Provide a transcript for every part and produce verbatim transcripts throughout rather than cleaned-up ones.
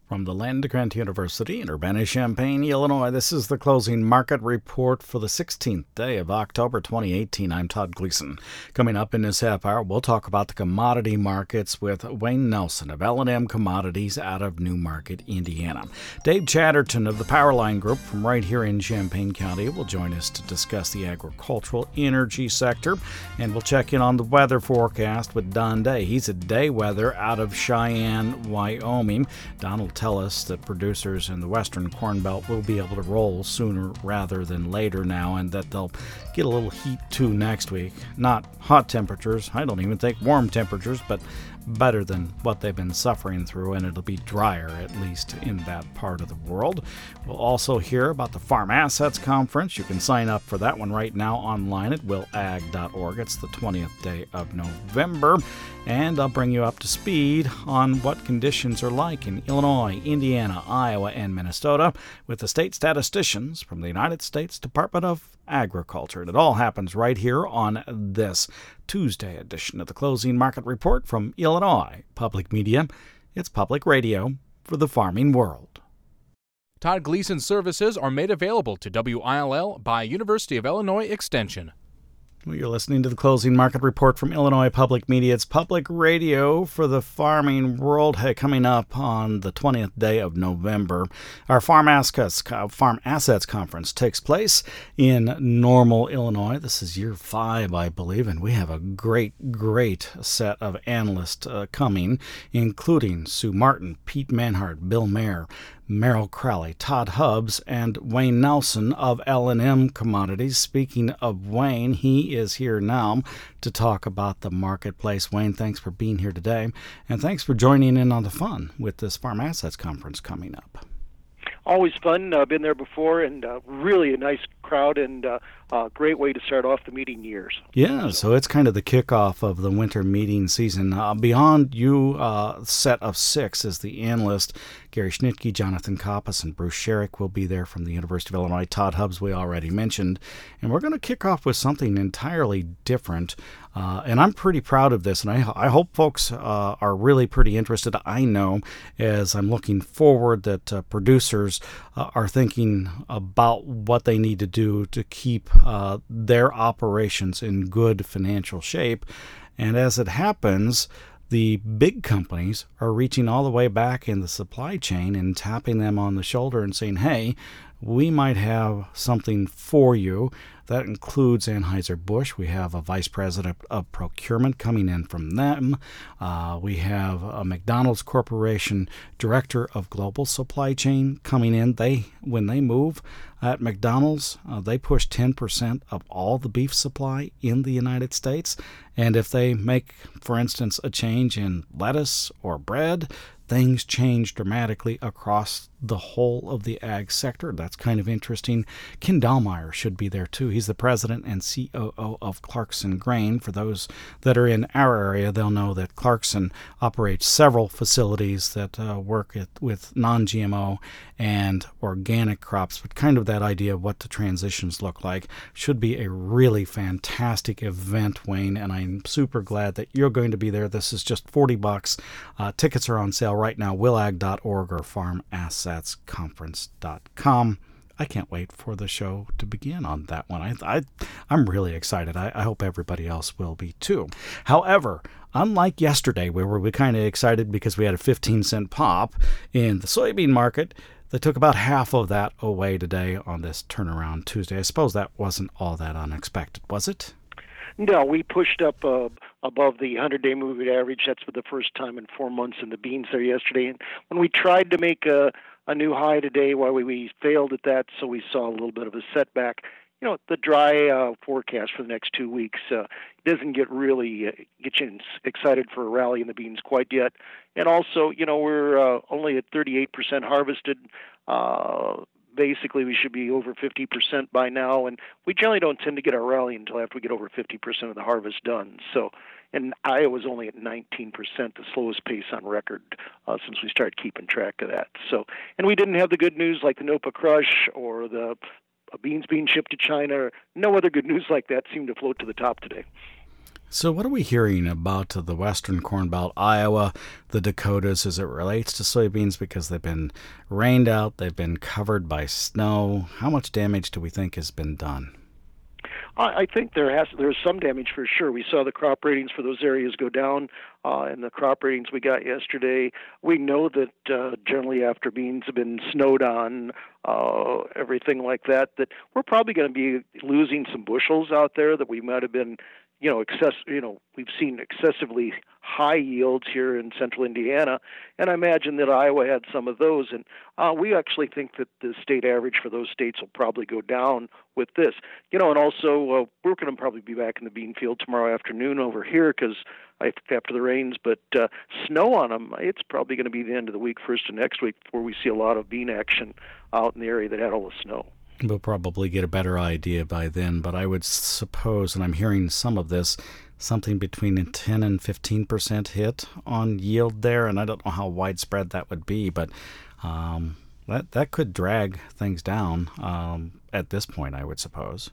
From the Land Grant University in Urbana-Champaign, Illinois, this is the closing market report for the sixteenth day of October twenty eighteen. I'm Todd Gleason. Coming up in this half hour, we'll talk about the commodity markets with Wayne Nelson of L and M Commodities out of Newmarket, Indiana. Dave Chatterton of the Powerline Group from right here in Champaign County will join us to discuss the agricultural energy sector, and we'll check in on the weather forecast with Don Day. He's a day weather out of Cheyenne, Wyoming. Don will tell us that producers in the western Corn Belt will be able to roll sooner rather than later now, and that they'll get a little heat too next week. Not hot temperatures, I don't even think warm temperatures, but better than what they've been suffering through, and it'll be drier, at least in that part of the world. We'll also hear about the Farm Assets Conference. You can sign up for that one right now online at will ag dot org. It's the twentieth day of November, and I'll bring you up to speed on what conditions are like in Illinois, Indiana, Iowa, and Minnesota with the state statisticians from the United States Department of Agriculture. And it all happens right here on this Tuesday edition of the Closing Market Report from Illinois Public Media. It's public radio for the farming world. Todd Gleason services are made available to W I L L by University of Illinois Extension. Well, you're listening to the Closing Market Report from Illinois Public Media. It's public radio for the farming world. Hey, coming up on the twentieth day of November, our Farm Assets, Farm Assets Conference takes place in Normal, Illinois. This is year five, I believe, and we have a great, great set of analysts uh, coming, including Sue Martin, Pete Manhart, Bill Mayer, Merrill Crowley, Todd Hubbs, and Wayne Nelson of L and M Commodities. Speaking of Wayne, he is here now to talk about the marketplace. Wayne, thanks for being here today, and thanks for joining in on the fun with this Farm Assets Conference coming up. Always fun. I've uh, been there before, and uh, really a nice crowd, and a uh, uh, great way to start off the meeting years. Yeah, so it's kind of the kickoff of the winter meeting season. Uh, beyond you, uh, set of six is the analyst. Gary Schnitke, Jonathan Koppas, and Bruce Sherrick will be there from the University of Illinois. Todd Hubbs we already mentioned. And we're going to kick off with something entirely different. Uh, and I'm pretty proud of this, and I, I hope folks uh, are really pretty interested. I know, as I'm looking forward, that uh, producers uh, are thinking about what they need to do to keep uh, their operations in good financial shape. And as it happens, the big companies are reaching all the way back in the supply chain and tapping them on the shoulder and saying, hey, we might have something for you. That includes Anheuser-Busch. We have a vice president of procurement coming in from them. Uh, we have a McDonald's Corporation director of global supply chain coming in. They, when they move at McDonald's, uh, they push ten percent of all the beef supply in the United States. And if they make, for instance, a change in lettuce or bread, things change dramatically across the whole of the ag sector. That's kind of interesting. Ken Dahlmeyer should be there too. He's the president and C O O of Clarkson Grain. For those that are in our area, they'll know that Clarkson operates several facilities that uh, work at, with non-G M O and organic crops, but kind of that idea of what the transitions look like. Should be a really fantastic event, Wayne, and I'm super glad that you're going to be there. This is just forty bucks. Uh, tickets are on sale right now, will ag dot org or farm assets conference dot com. I can't wait for the show to begin on that one. I, I, I'm really excited. I, I hope everybody else will be too. However, unlike yesterday, where we were kind of excited because we had a fifteen cent pop in the soybean market, they took about half of that away today on this turnaround Tuesday. I suppose that wasn't all that unexpected, was it? No, we pushed up uh, above the hundred-day moving average. That's for the first time in four months in the beans there yesterday. And when we tried to make a, a new high today, well, we, we failed at that, so we saw a little bit of a setback. You know, the dry uh, forecast for the next two weeks uh, doesn't get really uh, get you excited for a rally in the beans quite yet. And also, you know, we're uh, only at thirty-eight percent harvested. Uh, basically, we should be over fifty percent by now, and we generally don't tend to get our rally until after we get over fifty percent of the harvest done. So, and Iowa's only at nineteen percent, the slowest pace on record uh, since we started keeping track of that. So, and we didn't have the good news like the NOPA crush or the beans being shipped to China. No other good news like that seemed to float to the top today. So what are we hearing about the western Corn Belt, Iowa, the Dakotas, as it relates to soybeans? Because they've been rained out, they've been covered by snow. How much damage do we think has been done? I think there has there's some damage for sure. We saw the crop ratings for those areas go down, uh, and the crop ratings we got yesterday. We know that uh, generally after beans have been snowed on, uh, everything like that, that we're probably going to be losing some bushels out there that we might have been, you know, excess. You know, we've seen excessively high yields here in central Indiana, and I imagine that Iowa had some of those. And uh, we actually think that the state average for those states will probably go down with this. You know, and also uh, we're going to probably be back in the bean field tomorrow afternoon over here because after the rains, but uh, snow on them, it's probably going to be the end of the week, first of next week, before we see a lot of bean action out in the area that had all the snow. We'll probably get a better idea by then, but I would suppose, and I'm hearing some of this, something between a ten and fifteen percent hit on yield there, and I don't know how widespread that would be, but um, that that could drag things down um, at this point, I would suppose.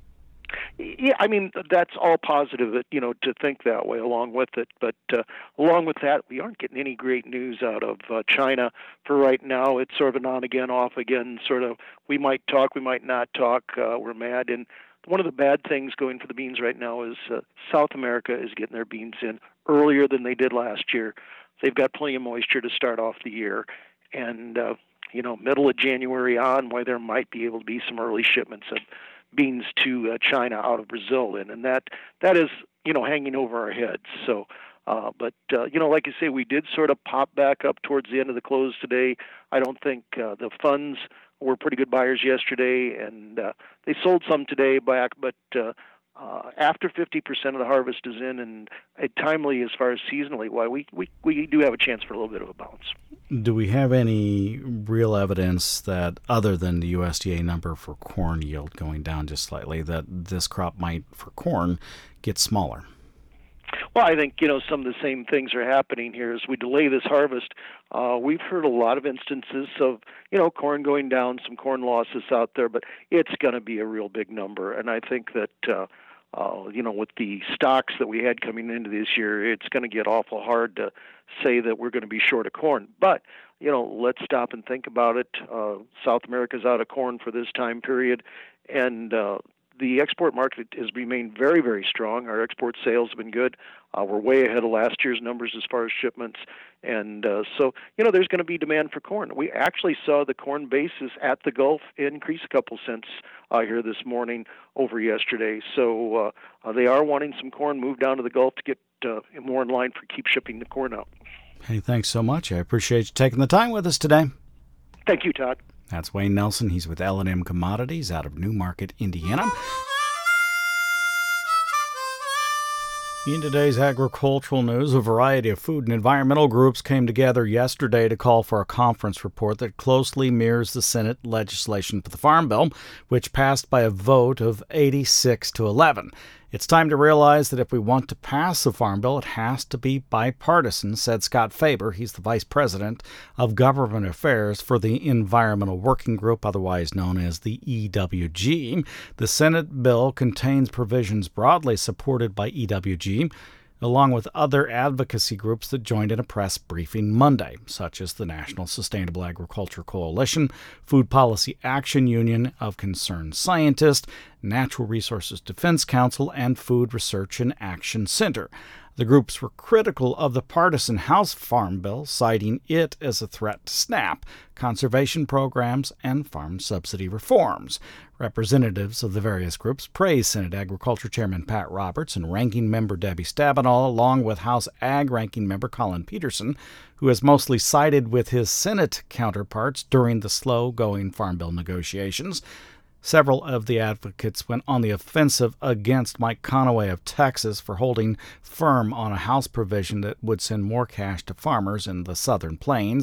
Yeah, I mean, that's all positive, you know, to think that way along with it. But uh, along with that, we aren't getting any great news out of uh, China for right now. It's sort of an on-again, off-again sort of, we might talk, we might not talk, uh, we're mad. And one of the bad things going for the beans right now is uh, South America is getting their beans in earlier than they did last year. They've got plenty of moisture to start off the year. And, uh, you know, middle of January on, why there might be able to be some early shipments of beans to uh, China out of Brazil, and, and that that is, you know, hanging over our heads. So, uh, but, uh, you know, like you say, we did sort of pop back up towards the end of the close today. I don't think uh, the funds were pretty good buyers yesterday, and uh, they sold some today back, but uh, uh, after fifty percent of the harvest is in, and uh, timely as far as seasonally, why we, we, we do have a chance for a little bit of a bounce. Do we have any real evidence that, other than the U S D A number for corn yield going down just slightly, that this crop might, for corn, get smaller? Well, I think, you know, some of the same things are happening here as we delay this harvest. Uh, we've heard a lot of instances of, you know, corn going down, some corn losses out there, but it's going to be a real big number. And I think that, uh, uh, you know, with the stocks that we had coming into this year, it's going to get awful hard to say that we're going to be short of corn. But, you know, let's stop and think about it. Uh, South America's out of corn for this time period, and uh, the export market has remained very, very strong. Our export sales have been good. Uh, we're way ahead of last year's numbers as far as shipments. And uh, so, you know, there's going to be demand for corn. We actually saw the corn basis at the Gulf increase a couple cents uh, here this morning over yesterday. So uh, uh, they are wanting some corn moved down to the Gulf to get uh, more in line for keep shipping the corn out. Hey, thanks so much. I appreciate you taking the time with us today. Thank you, Todd. That's Wayne Nelson. He's with L and M Commodities out of Newmarket, Indiana. In today's agricultural news, a variety of food and environmental groups came together yesterday to call for a conference report that closely mirrors the Senate legislation for the Farm Bill, which passed by a vote of eighty-six to eleven. It's time to realize that if we want to pass the Farm Bill, it has to be bipartisan, said Scott Faber. He's the Vice President of Government Affairs for the Environmental Working Group, otherwise known as the E W G. The Senate bill contains provisions broadly supported by E W G, along with other advocacy groups that joined in a press briefing Monday, such as the National Sustainable Agriculture Coalition, Food Policy Action Union of Concerned Scientists, Natural Resources Defense Council, and Food Research and Action Center. The groups were critical of the partisan House Farm Bill, citing it as a threat to SNAP, conservation programs, and farm subsidy reforms. Representatives of the various groups praised Senate Agriculture Chairman Pat Roberts and Ranking Member Debbie Stabenow, along with House Ag Ranking Member Collin Peterson, who has mostly sided with his Senate counterparts during the slow-going Farm Bill negotiations. Several of the advocates went on the offensive against Mike Conaway of Texas for holding firm on a House provision that would send more cash to farmers in the Southern Plains.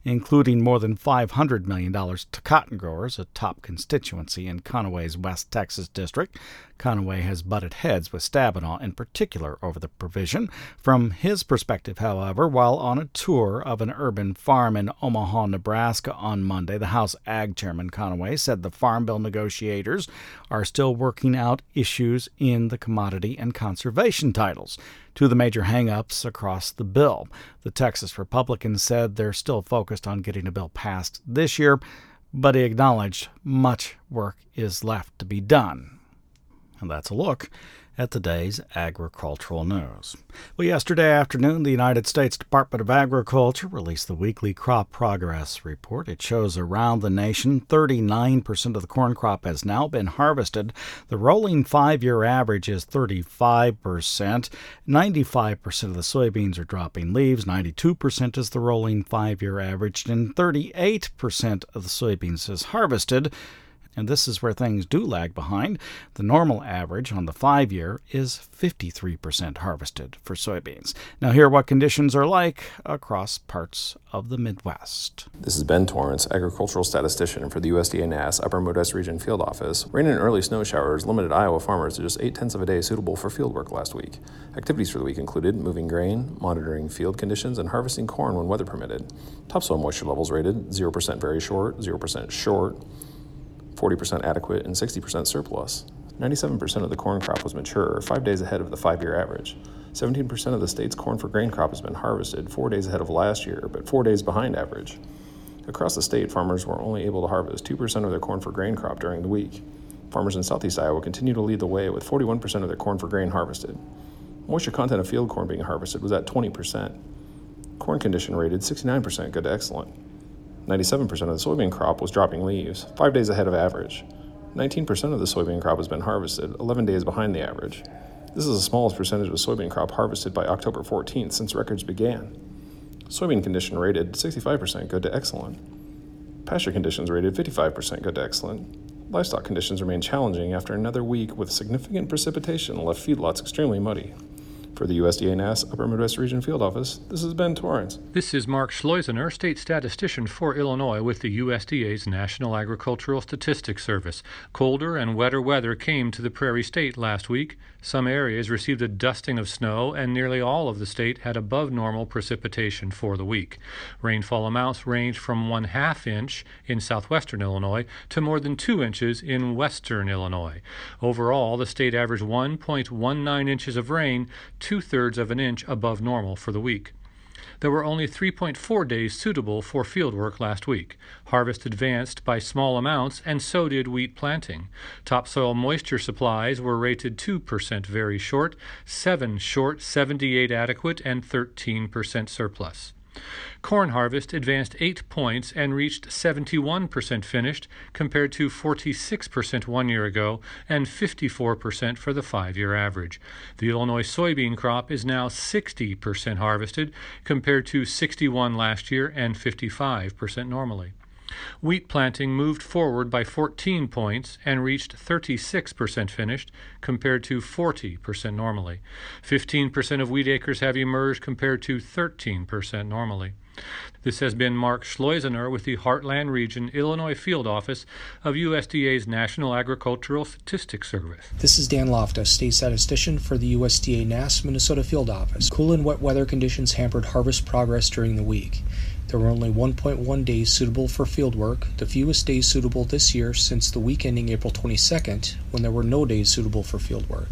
including more than five hundred million dollars to cotton growers, a top constituency in Conway's West Texas district. Conway has butted heads with Stabenow in particular over the provision. From his perspective, however, while on a tour of an urban farm in Omaha, Nebraska on Monday, the House Ag Chairman Conway said the Farm Bill negotiators are still working out issues in the commodity and conservation titles, two of the major hang-ups across the bill. The Texas Republicans said they're still focused on getting a bill passed this year, but he acknowledged much work is left to be done. And that's a look at today's agricultural news. Well, yesterday afternoon, the United States Department of Agriculture released the weekly crop progress report. It shows around the nation, thirty-nine percent of the corn crop has now been harvested. The rolling five-year average is thirty-five percent. ninety-five percent of the soybeans are dropping leaves. ninety-two percent is the rolling five-year average, and thirty-eight percent of the soybeans is harvested. And this is where things do lag behind. The normal average on the five-year is fifty-three percent harvested for soybeans. Now here are what conditions are like across parts of the Midwest. This is Ben Torrance, agricultural statistician for the U S D A N A S Upper Midwest Region Field Office. Rain and early snow showers limited Iowa farmers to just eight tenths of a day suitable for field work last week. Activities for the week included moving grain, monitoring field conditions, and harvesting corn when weather permitted. Topsoil moisture levels rated zero percent very short, zero percent short, forty percent adequate, and sixty percent surplus. ninety-seven percent of the corn crop was mature, five days ahead of the five-year average. seventeen percent of the state's corn for grain crop has been harvested, four days ahead of last year, but four days behind average. Across the state, farmers were only able to harvest two percent of their corn for grain crop during the week. Farmers in southeast Iowa continue to lead the way with forty-one percent of their corn for grain harvested. Moisture content of field corn being harvested was at twenty percent. Corn condition rated sixty-nine percent good to excellent. ninety-seven percent of the soybean crop was dropping leaves, five days ahead of average. nineteen percent of the soybean crop has been harvested, eleven days behind the average. This is the smallest percentage of soybean crop harvested by October fourteenth since records began. Soybean condition rated sixty-five percent good to excellent. Pasture conditions rated fifty-five percent good to excellent. Livestock conditions remain challenging after another week with significant precipitation left feedlots extremely muddy. For the U S D A N A S Upper Midwest Region Field Office, this is Ben Torrance. This is Mark Schleusener, state statistician for Illinois with the U S D A's National Agricultural Statistics Service. Colder and wetter weather came to the Prairie State last week. Some areas received a dusting of snow, and nearly all of the state had above normal precipitation for the week. Rainfall amounts ranged from one half inch in southwestern Illinois to more than two inches in western Illinois. Overall, the state averaged one point one nine inches of rain, two-thirds of an inch above normal for the week. There were only three point four days suitable for fieldwork last week. Harvest advanced by small amounts, and so did wheat planting. Topsoil moisture supplies were rated two percent very short, seven short, seventy-eight adequate, and thirteen percent surplus. Corn harvest advanced eight points and reached seventy-one percent finished, compared to forty-six percent one year ago and fifty-four percent for the five-year average. The Illinois soybean crop is now sixty percent harvested, compared to sixty-one last year and fifty-five percent normally. Wheat planting moved forward by fourteen points and reached thirty-six percent finished, compared to forty percent normally. fifteen percent of wheat acres have emerged, compared to thirteen percent normally. This has been Mark Schleusener with the Heartland Region Illinois Field Office of U S D A's National Agricultural Statistics Service. This is Dan Loftus, state statistician for the U S D A N A S Minnesota Field Office. Cool and wet weather conditions hampered harvest progress during the week. There were only one point one days suitable for fieldwork, the fewest days suitable this year since the week ending April twenty-second, when there were no days suitable for fieldwork.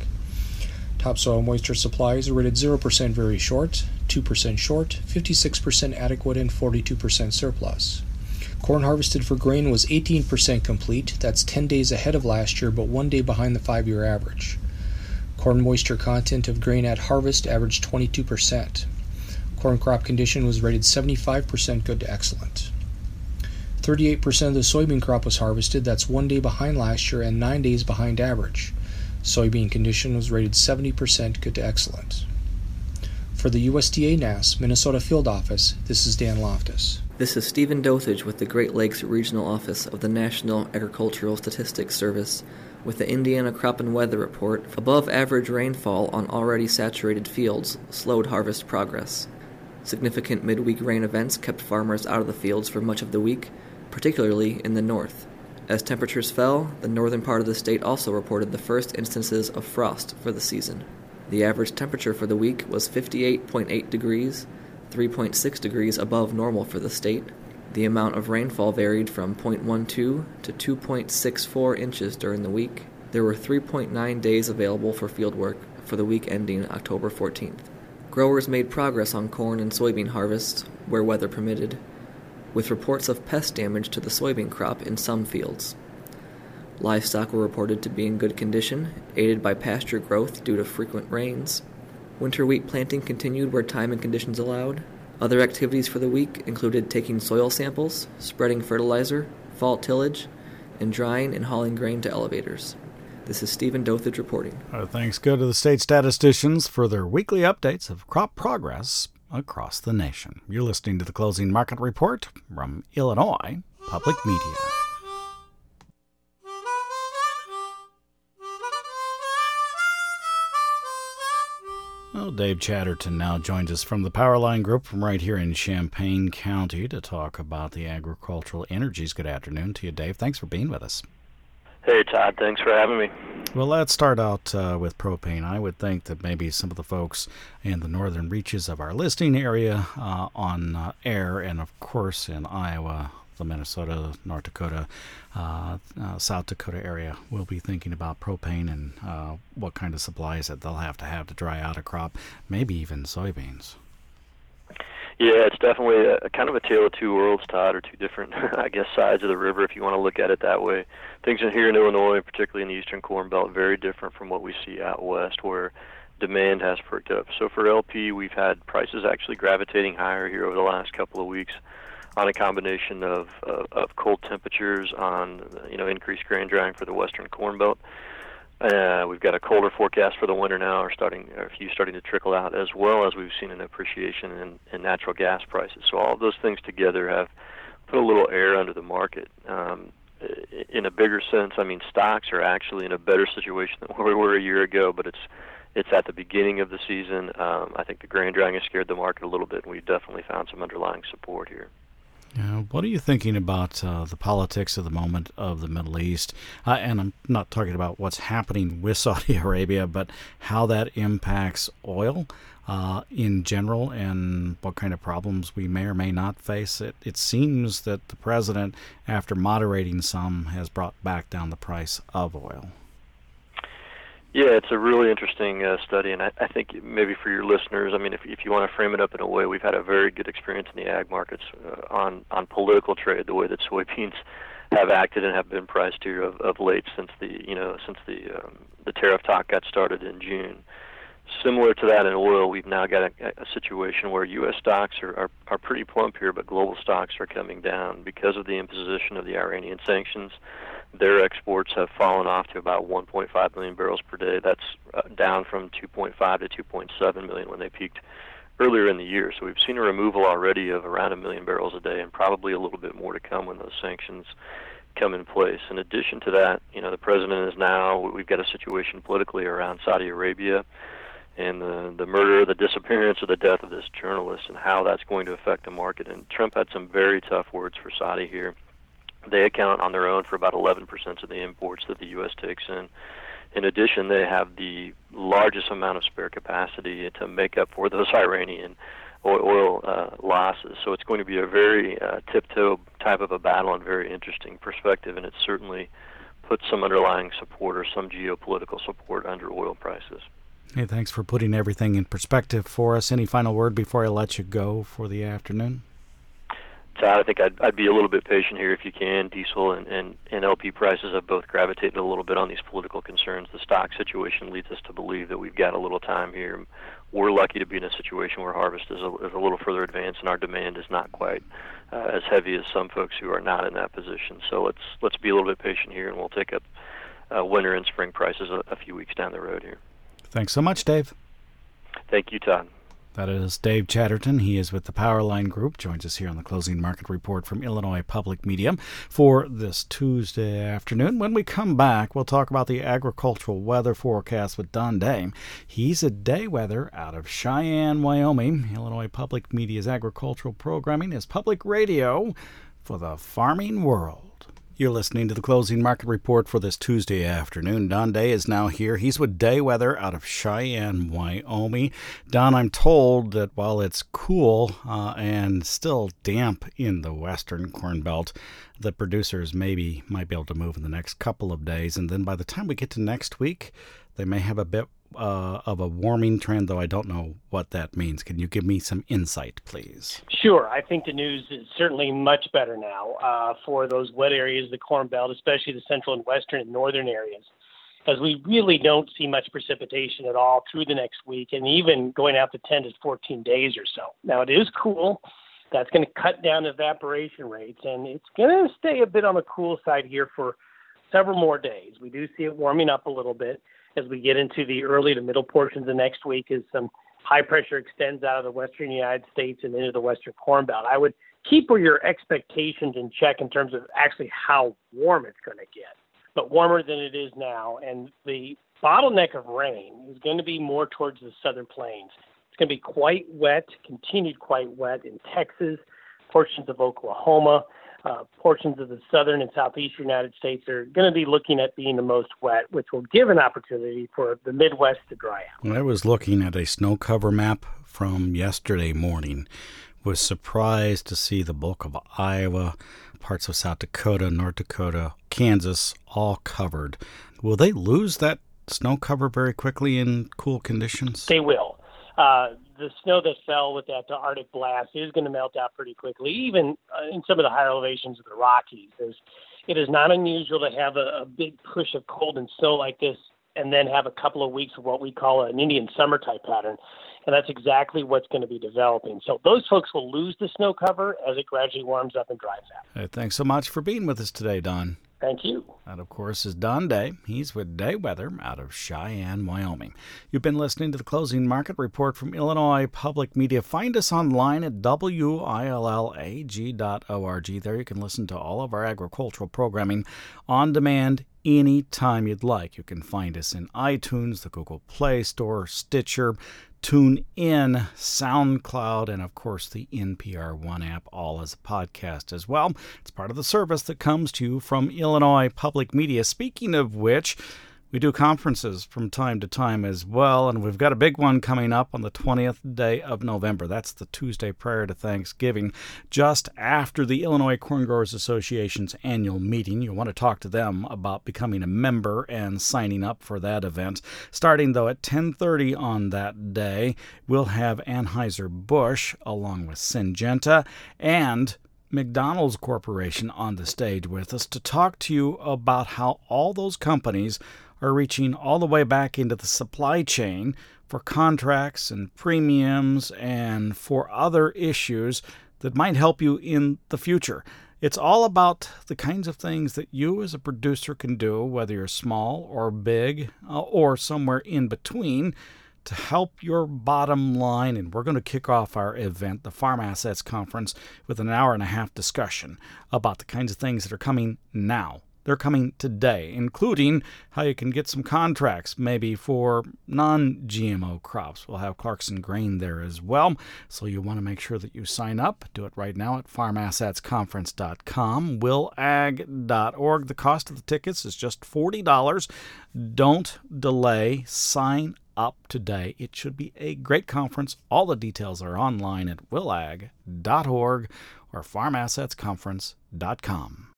Topsoil moisture supplies are rated zero percent very short, two percent short, fifty-six percent adequate, and forty-two percent surplus. Corn harvested for grain was eighteen percent complete, that's ten days ahead of last year but one day behind the five-year average. Corn moisture content of grain at harvest averaged twenty-two percent. Corn crop condition was rated seventy-five percent good to excellent. thirty-eight percent of the soybean crop was harvested, that's one day behind last year and nine days behind average. Soybean condition was rated seventy percent good to excellent. For the U S D A N A S Minnesota Field Office, this is Dan Loftus. This is Stephen Dothage with the Great Lakes Regional Office of the National Agricultural Statistics Service with the Indiana Crop and Weather Report. Above average rainfall on already saturated fields slowed harvest progress. Significant midweek rain events kept farmers out of the fields for much of the week, particularly in the north. As temperatures fell, the northern part of the state also reported the first instances of frost for the season. The average temperature for the week was fifty-eight point eight degrees, three point six degrees above normal for the state. The amount of rainfall varied from zero point one two to two point six four inches during the week. There were three point nine days available for fieldwork for the week ending October fourteenth. Growers made progress on corn and soybean harvests, where weather permitted, with reports of pest damage to the soybean crop in some fields. Livestock were reported to be in good condition, aided by pasture growth due to frequent rains. Winter wheat planting continued where time and conditions allowed. Other activities for the week included taking soil samples, spreading fertilizer, fall tillage, and drying and hauling grain to elevators. This is Stephen Dothage reporting. Our thanks go to the state statisticians for their weekly updates of crop progress across the nation. You're listening to the Closing Market Report from Illinois Public Media. Well, Dave Chatterton now joins us from the Powerline Group from right here in Champaign County to talk about the agricultural energies. Good afternoon to you, Dave. Thanks for being with us. Hey, Todd. Thanks for having me. Well, let's start out uh, with propane. I would think that maybe some of the folks in the northern reaches of our listing area uh, on uh, air, and of course in Iowa, the Minnesota, North Dakota, uh, uh, South Dakota area will be thinking about propane and uh, what kind of supplies that they'll have to have to dry out a crop, maybe even soybeans. Yeah, it's definitely a, a kind of a tale of two worlds, Todd, or two different, I guess, sides of the river, if you want to look at it that way. Things in here in Illinois, particularly in the Eastern Corn Belt, very different from what we see out west, where demand has perked up. So for L P, we've had prices actually gravitating higher here over the last couple of weeks, on a combination of, of of cold temperatures, on you know increased grain drying for the Western Corn Belt. Uh, we've got a colder forecast for the winter now, or starting a few starting to trickle out, as well as we've seen an appreciation in, in natural gas prices. So all of those things together have put a little air under the market. Um, in a bigger sense, I mean, stocks are actually in a better situation than where we were a year ago, but it's it's at the beginning of the season. Um, I think the grain drying has scared the market a little bit, and we've definitely found some underlying support here. Yeah, what are you thinking about uh, the politics of the moment of the Middle East? Uh, and I'm not talking about what's happening with Saudi Arabia, but how that impacts oil uh, in general and what kind of problems we may or may not face. It, it seems that the president, after moderating some, has brought back down the price of oil. Yeah, it's a really interesting uh, study, and I, I think maybe for your listeners, I mean, if if you want to frame it up in a way, we've had a very good experience in the ag markets uh, on on political trade, the way that soybeans have acted and have been priced here of, of late since the you know since the um, the tariff talk got started in June. Similar to that in oil, we've now got a, a situation where U S stocks are, are are pretty plump here, but global stocks are coming down because of the imposition of the Iranian sanctions. Their exports have fallen off to about one point five million barrels per day. That's uh, down from two point five to two point seven million when they peaked earlier in the year. So we've seen a removal already of around a million barrels a day, and probably a little bit more to come when those sanctions come in place. In addition to that, you know, the president is now, we've got a situation politically around Saudi Arabia and the, the murder, the disappearance, or the death of this journalist, and how that's going to affect the market. And Trump had some very tough words for Saudi here. They account on their own for about eleven percent of the imports that the U S takes in. In addition, they have the largest amount of spare capacity to make up for those Iranian oil uh, losses. So it's going to be a very uh, tiptoe type of a battle and very interesting perspective, and it certainly puts some underlying support or some geopolitical support under oil prices. Hey, thanks for putting everything in perspective for us. Any final word before I let you go for the afternoon? Todd, I think I'd, I'd be a little bit patient here if you can. Diesel and, and, and L P prices have both gravitated a little bit on these political concerns. The stock situation leads us to believe that we've got a little time here. We're lucky to be in a situation where harvest is a, is a little further advanced, and our demand is not quite uh, as heavy as some folks who are not in that position. So let's let's be a little bit patient here, and we'll take up uh, winter and spring prices a, a few weeks down the road here. Thanks so much, Dave. Thank you, Todd. That is Dave Chatterton. He is with the Powerline Group, joins us here on the Closing Market Report from Illinois Public Media for this Tuesday afternoon. When we come back, we'll talk about the agricultural weather forecast with Don Day. He's at Day Weather out of Cheyenne, Wyoming. Illinois Public Media's agricultural programming is public radio for the farming world. You're listening to the Closing Market Report for this Tuesday afternoon. Don Day is now here. He's with Day Weather out of Cheyenne, Wyoming. Don, I'm told that while it's cool uh, and still damp in the western Corn Belt, the producers maybe might be able to move in the next couple of days. And then by the time we get to next week, they may have a bit uh, of a warming trend, though I don't know what that means. Can you give me some insight, please? Sure. I think the news is certainly much better now uh, for those wet areas of the Corn Belt, especially the central and western and northern areas, as we really don't see much precipitation at all through the next week, and even going out to ten to fourteen days or so. Now, it is cool. That's going to cut down evaporation rates, and it's going to stay a bit on the cool side here for several more days. We do see it warming up a little bit as we get into the early to middle portions of next week as some high pressure extends out of the western United States and into the western Corn Belt. I would keep your expectations in check in terms of actually how warm it's going to get, but warmer than it is now. And the bottleneck of rain is going to be more towards the southern plains. It's going to be quite wet, continued quite wet in Texas, portions of Oklahoma, uh, portions of the southern and southeastern United States are going to be looking at being the most wet, which will give an opportunity for the Midwest to dry out. I was looking at a snow cover map from yesterday morning. Was surprised to see the bulk of Iowa, parts of South Dakota, North Dakota, Kansas, all covered. Will they lose that snow cover very quickly in cool conditions? They will. Uh, the snow that fell with that Arctic blast is going to melt out pretty quickly, even uh, in some of the higher elevations of the Rockies. There's, it is not unusual to have a, a big push of cold and snow like this and then have a couple of weeks of what we call an Indian summer type pattern. And that's exactly what's going to be developing. So those folks will lose the snow cover as it gradually warms up and dries out. Hey, thanks so much for being with us today, Don. Thank you. That, of course, is Don Day. He's with Day Weather out of Cheyenne, Wyoming. You've been listening to the Closing Market Report from Illinois Public Media. Find us online at W I L L A G dot org. There you can listen to all of our agricultural programming on demand anytime you'd like. You can find us in iTunes, the Google Play Store, Stitcher, TuneIn, SoundCloud, and of course the N P R One app, all as a podcast as well. It's part of the service that comes to you from Illinois Public Media. Speaking of which, we do conferences from time to time as well, and we've got a big one coming up on the twentieth day of November. That's the Tuesday prior to Thanksgiving, just after the Illinois Corn Growers Association's annual meeting. You'll want to talk to them about becoming a member and signing up for that event. Starting, though, at ten thirty on that day, we'll have Anheuser-Busch along with Syngenta and McDonald's Corporation on the stage with us to talk to you about how all those companies are reaching all the way back into the supply chain for contracts and premiums and for other issues that might help you in the future. It's all about the kinds of things that you as a producer can do, whether you're small or big uh, or somewhere in between, to help your bottom line. And we're going to kick off our event, the Farm Assets Conference, with an hour and a half discussion about the kinds of things that are coming now. They're coming today, including how you can get some contracts, maybe for non-G M O crops. We'll have Clarkson Grain there as well, so you want to make sure that you sign up. Do it right now at farm assets conference dot com, will ag dot org. The cost of the tickets is just forty dollars. Don't delay. Sign up today. It should be a great conference. All the details are online at will ag dot org or farm assets conference dot com.